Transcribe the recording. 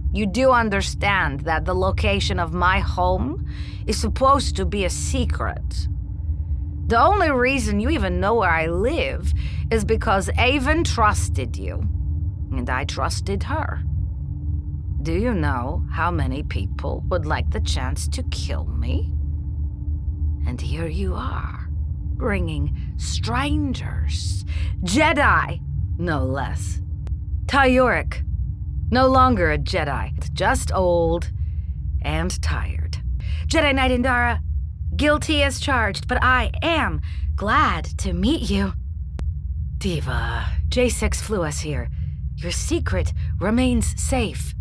You do understand that the location of my home is supposed to be a secret. The only reason you even know where I live is because Avon trusted you, and I trusted her. Do you know how many people would like the chance to kill me? And here you are, bringing strangers, Jedi, no less. Tyuric, no longer a Jedi, just old and tired. Jedi Knight Indara, guilty as charged, but I am glad to meet you. Diva, J6 flew us here. Your secret remains safe.